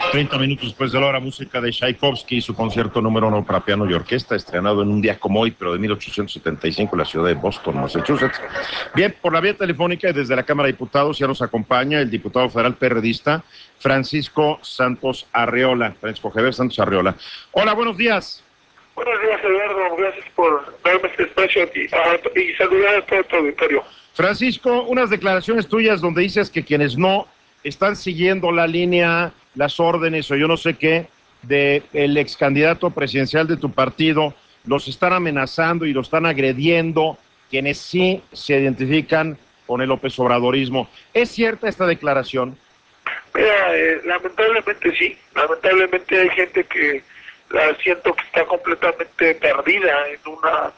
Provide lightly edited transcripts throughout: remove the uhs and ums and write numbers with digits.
30 minutos después de la hora, música de Tchaikovsky y su concierto número 1 para piano y orquesta, estrenado en un día como hoy, pero de 1875, en la ciudad de Boston, Massachusetts. Bien, por la vía telefónica y desde la Cámara de Diputados ya nos acompaña el diputado federal perredista Francisco Santos Arreola, Francisco Javier Santos Arreola. Hola, buenos días. Buenos días, Eduardo. Gracias por darme este espacio y saludar a todo tu auditorio. Francisco, unas declaraciones tuyas donde dices que quienes no están siguiendo la línea, las órdenes o yo no sé qué, del ex candidato presidencial de tu partido, los están amenazando y los están agrediendo, quienes sí se identifican con el López Obradorismo. ¿Es cierta esta declaración? Mira, lamentablemente sí. Lamentablemente hay gente que la siento que está completamente perdida en una...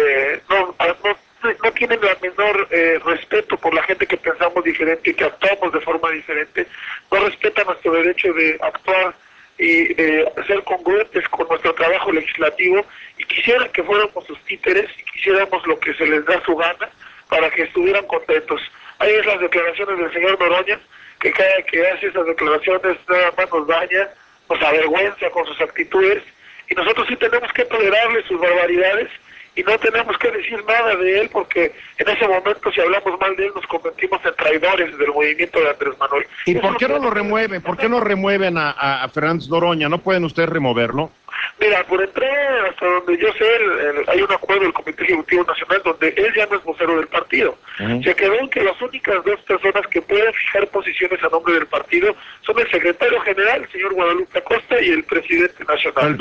no tienen la menor respeto por la gente que pensamos diferente y que actuamos de forma diferente, no respetan nuestro derecho de actuar y de ser congruentes con nuestro trabajo legislativo, y quisieran que fuéramos sus títeres y quisiéramos lo que se les da su gana para que estuvieran contentos. Ahí es las declaraciones del señor Noroña, que cada que hace esas declaraciones nada más nos daña, nos avergüenza con sus actitudes, y nosotros sí tenemos que tolerarle sus barbaridades y no tenemos que decir nada de él, porque en ese momento, si hablamos mal de él, nos convertimos en traidores del movimiento de Andrés Manuel. ¿Y por qué no lo remueven? ¿Por qué no remueven a Fernández Noroña? ¿No pueden ustedes removerlo? Mira, por entrar hasta donde yo sé, hay un acuerdo del Comité Ejecutivo Nacional donde él ya no es vocero del partido. Se quedó en que las únicas dos personas que pueden fijar posiciones a nombre del partido son el secretario general, el señor Guadalupe Acosta, y el presidente nacional. Pero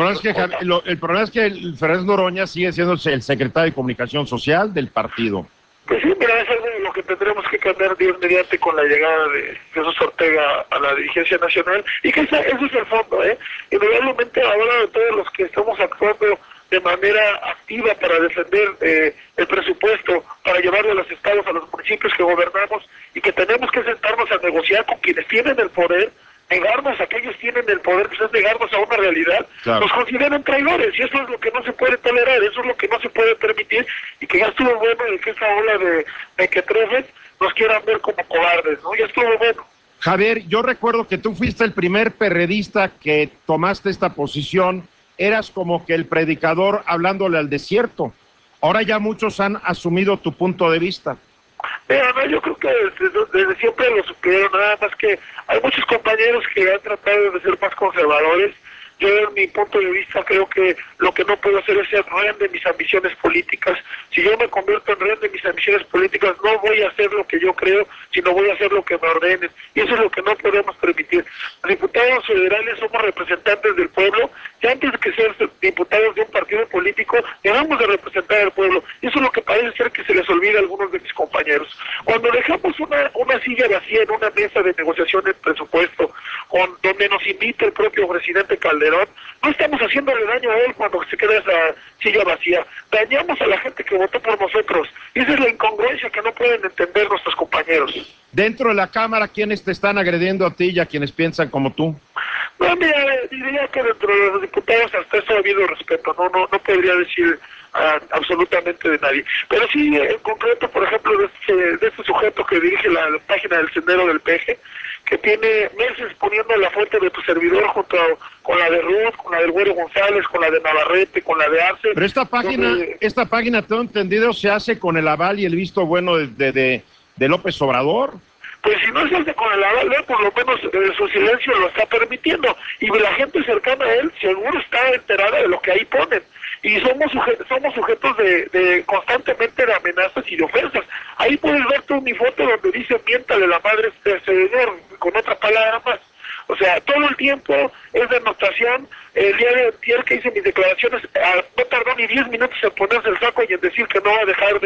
el problema es que Fernández Noroña sigue siendo el secretario de Comunicación Social del partido. Pues sí, mira, es algo de lo que tendremos que cambiar Dios mediante con la llegada de Jesús Ortega a la dirigencia nacional, y que ese es el fondo, Indudablemente ahora de todos los que estamos actuando de manera activa para defender el presupuesto, para llevarlo a los estados, a los municipios que gobernamos, y que tenemos que sentarnos a negociar con quienes tienen el poder, negarnos a que ellos tienen el poder, pues es negarnos a una realidad, claro. Nos consideran traidores, y eso es lo que no se puede tolerar, eso es lo que no se puede permitir, y que ya estuvo bueno de que esa ola de que trefen nos quieran ver como cobardes, ¿no? Ya estuvo bueno. Javier, yo recuerdo que tú fuiste el primer perredista que tomaste esta posición, eras como que el predicador hablándole al desierto. Ahora ya muchos han asumido tu punto de vista. Mira, no, yo creo que desde siempre lo supieron, nada más que hay muchos compañeros que han tratado de ser más conservadores. Yo, en mi punto de vista, creo que lo que no puedo hacer es ser rehén de mis ambiciones políticas. Si yo me convierto en rehén de mis ambiciones políticas, no voy a hacer lo que yo creo, sino voy a hacer lo que me ordenen. Y eso es lo que no podemos permitir. Los diputados federales somos representantes del pueblo, y antes de que ser diputados de un partido político, debemos de representar al pueblo. Y eso es lo que parece ser que se les olvida a algunos de mis compañeros. Cuando dejamos una silla vacía en una mesa de negociación del presupuesto, donde nos invita el propio presidente Calderón, no estamos haciéndole daño a él cuando se queda esa silla vacía, dañamos a la gente que votó por nosotros, y esa es la incongruencia que no pueden entender nuestros compañeros. Dentro de la Cámara, ¿quiénes te están agrediendo a ti y a quienes piensan como tú? No, mira, diría que dentro de los diputados hasta eso ha habido respeto, no podría decir absolutamente de nadie, pero sí en concreto, por ejemplo, de este sujeto que dirige la página del Sendero del Peje, que tiene meses poniendo la fuente de tu servidor junto con la de Ruth, con la del Güero González, con la de Navarrete, con la de Arce. Pero esta página, tengo entendido, se hace con el aval y el visto bueno de López Obrador. Pues si no se hace con el aval, por lo menos su silencio lo está permitiendo, y la gente cercana a él seguro está enterada de lo que ahí ponen, y somos sujetos de constantemente de amenazas y de ofensas. Ahí puedes ver tú mi foto donde dice miéntale la madre este señor, con otra palabra más. O sea, todo el tiempo es denotación. El día de ayer que hice mis declaraciones, no tardó ni 10 minutos en ponerse el saco y en decir que no va a dejar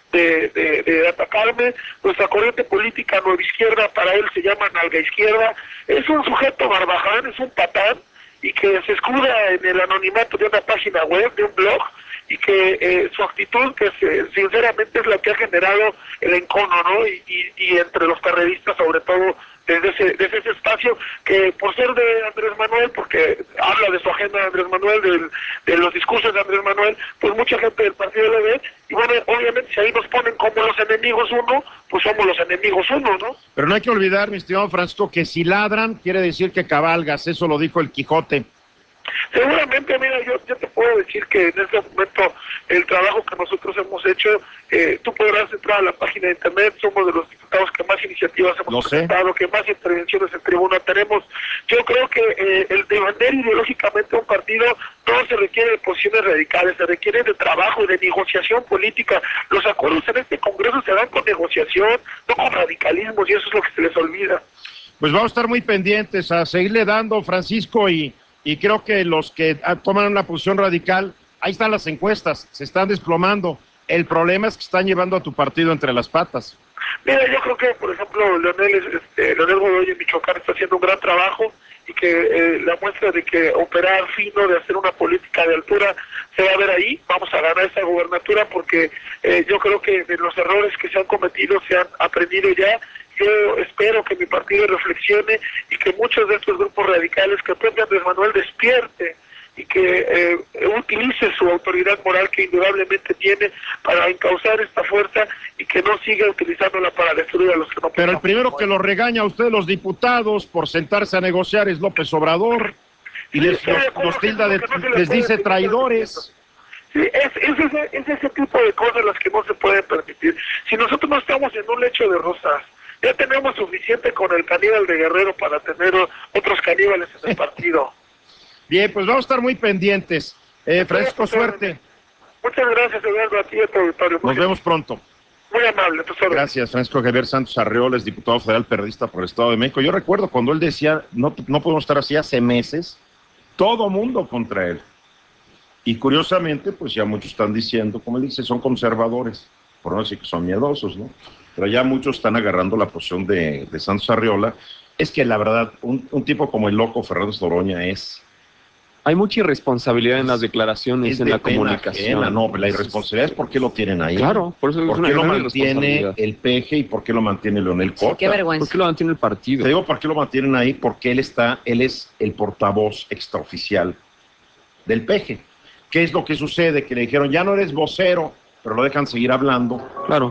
de atacarme. Nuestra corriente política Nueva Izquierda, para él se llama Nalga Izquierda, es un sujeto barbaján, es un patán, y que se escuda en el anonimato de una página web, de un blog, y que su actitud, que sinceramente es la que ha generado el encono, ¿no? Y entre los carreristas, sobre todo desde ese espacio que por ser de Andrés Manuel, porque habla de su agenda de Andrés Manuel, de los discursos de Andrés Manuel, pues mucha gente del partido lo ve, y bueno, obviamente si ahí nos ponen como los enemigos uno, pues somos los enemigos uno, ¿no? Pero no hay que olvidar, mi estimado Francisco, que si ladran, quiere decir que cabalgas, eso lo dijo el Quijote. Seguramente, mira, yo te puedo decir que en este momento el trabajo que nosotros hemos hecho, tú podrás entrar a la página de internet, somos de los diputados que más iniciativas hemos presentado, que más intervenciones en tribuna tenemos. Yo creo que el defender ideológicamente un partido no se requiere de posiciones radicales, se requiere de trabajo y de negociación política. Los acuerdos en este Congreso se dan con negociación, no con radicalismos, y eso es lo que se les olvida. Pues vamos a estar muy pendientes a seguirle dando, Francisco, y creo que los que toman una posición radical, ahí están las encuestas, se están desplomando. El problema es que están llevando a tu partido entre las patas. Mira, yo creo que, por ejemplo, Leonel Godoy en Michoacán está haciendo un gran trabajo y que la muestra de que operar fino, de hacer una política de altura, se va a ver ahí. Vamos a ganar esa gubernatura porque yo creo que de los errores que se han cometido se han aprendido ya. Yo espero que mi partido reflexione y que muchos de estos grupos radicales, que el propio Andrés Manuel despierte y que utilice su autoridad moral que indudablemente tiene para encauzar esta fuerza y que no siga utilizándola para destruir a los que no. Pero el primero que los regaña a ustedes, los diputados, por sentarse a negociar es López Obrador, y sí, los tilda de, les dice traidores. Sí, es ese tipo de cosas las que no se pueden permitir. Si nosotros no estamos en un lecho de rosas, ya tenemos suficiente con el caníbal de Guerrero para tener otros caníbales en el partido. Bien, pues vamos a estar muy pendientes. Francisco, suerte. Muchas gracias, Eduardo, a ti y a tu auditorio. Nos vemos pronto. Muy amable, Gracias, Francisco Javier Santos Arreola, es diputado federal periodista por el Estado de México. Yo recuerdo cuando él decía, no podemos estar así hace meses, todo mundo contra él. Y curiosamente, pues ya muchos están diciendo, como él dice, son conservadores, por no decir que son miedosos, ¿no? Pero ya muchos están agarrando la posición de Santos Arriola. Es que la verdad, un tipo como el loco Fernández Noroña es... Hay mucha irresponsabilidad en las declaraciones, en la comunicación. Ajena, no, la irresponsabilidad es por qué lo tienen ahí. Claro, por eso ¿Por qué lo mantiene el PG y por qué lo mantiene Leonel Cota? Sí, qué vergüenza. ¿Por qué lo mantiene el partido? Te digo por qué lo mantienen ahí, porque él es el portavoz extraoficial del PG. ¿Qué es lo que sucede? Que le dijeron, ya no eres vocero, pero lo dejan seguir hablando. Claro.